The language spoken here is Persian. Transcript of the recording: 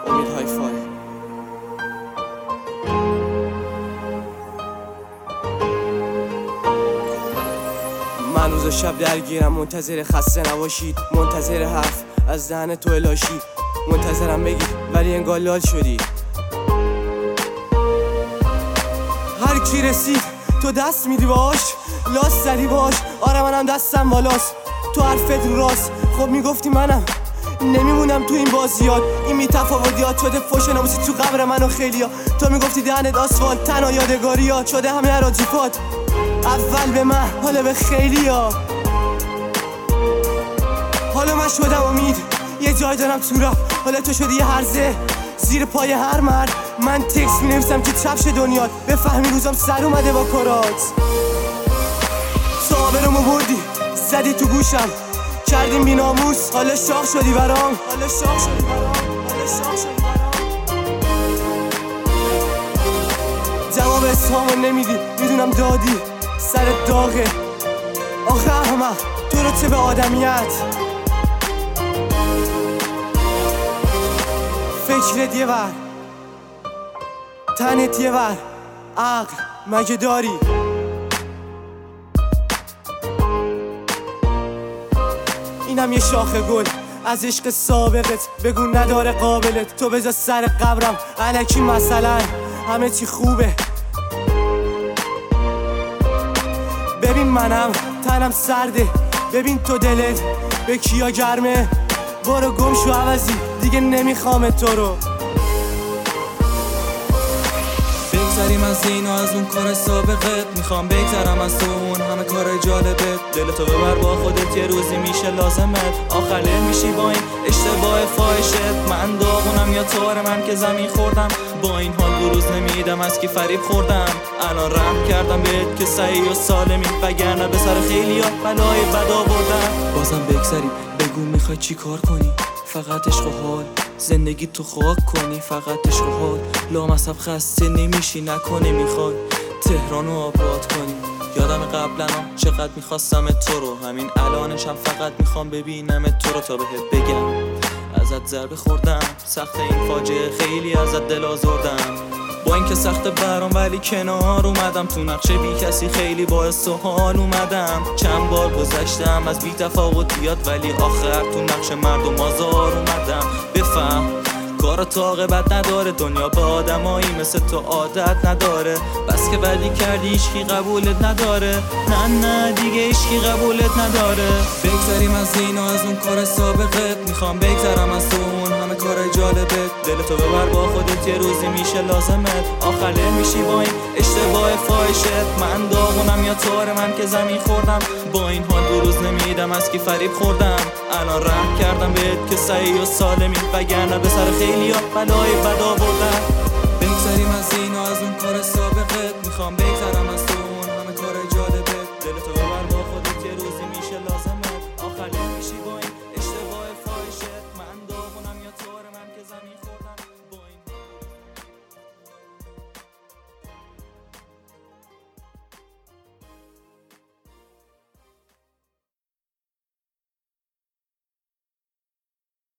امید هایفای. من روز و شب درگیرم، منتظر خسته نباشید، منتظر حرف از دهن تو الاشی، منتظرم بگی ولی انگار لال شدی. هر کی رسید تو دست میدی باش، لاس زدی باش، آره منم دستم بالاست. تو حرفت رو راست، خب میگفتی منم نمیمونم تو این بازیات. این بی‌تفاوتیات شده فوش ناموسی تو قبر من و خیلیا. تو میگفتی دهنت آسفالت، تنها یادگاریات شده همه اراجیفات. اول به من حالا به خیلیا. حالا من شدم امید، یه جای دارم تو راه. حالا تو شدی یه هرزه زیر پای هر مرد. من تکست می‌نویسم که چپش دنیات بفهمی روزم سر اومده با کارات. صابرمو بردی زدی تو گوشم، کردیم بی ناموس، حالا شاخ شدی برام. جواب اسمامو نمیدی، میدونم دادی سرت داغه. آخه احمق تو رو چه به آدمیت، فکرت یه ور، تنت یه ور، عقل مگه داری؟ اینم یه شاخه گل از عشق سابقت، بگو نداره قابلت. تو بذار سر قبرم الکی مثلا همه چی خوبه. ببین منم تنم سرده، ببین تو دلت به کیا گرمه. برو گم شو عوضی، دیگه نمیخوام تو رو. بگذریم از این و از اون کار سابقت، میخوام بگذرم از تو اون همه کار جالبت. دلتو ببر با خودت، یه روزی میشه لازمت. آخره میشی با این اشتباه فاحشت. من داغونم یا تار من که زمین خوردم، با این حال بروز نمیدم از کی فریب خوردم. الان رحم کردم بهت که صحیح و سالمی، وگرنه به سر خیلی ها بلای بد آوردم. بازم بگذریم، بگو میخوای چی کار کنی؟ فقط عشق و حال، زندگی تو خاک کنی. فقط عشق و حال، لامصب خسته نمیشی نکنی میخوای تهرانو آباد کنی. یادم قبلا چقدر میخواستم تو رو، همین الانشم فقط میخوام ببینم تو رو تا بهت بگم ازت ضربه خوردم. سخت این فاجعه خیلی ازت دل آزردم، با اینکه سخت برام ولی کنار اومدم. تو نقش بی کسی خیلی باعث و حال اومدم. چند بار گذشتم از بی تفاوتیات، ولی آخر تو نقش مردم آزار اومدم. بفهم کار طاقت نداره، دنیا به آدمایی مثل تو عادت نداره. بس که بدی کردی هیچکی قبولت نداره، نه دیگه هیچکی قبولت نداره. بگذریم از این و از اون کار سابقت، میخوام بگذرم از تو اون همه کار جالبت. دلتو ببر با خودت، یه روزی میشه لازمت. آخره میشی با این اشتباه فاحشت. من داغونم یا تار من که زمین خوردم، با این حال بروز نمیدم از کی فریب خوردم. الان رحم کردم بهت که صحیح و سالمی، وگرنه به سر خیلی ها بلای بد آوردم. بگذریم از این و از اون کار سابقت، میخوام بگذرم از تو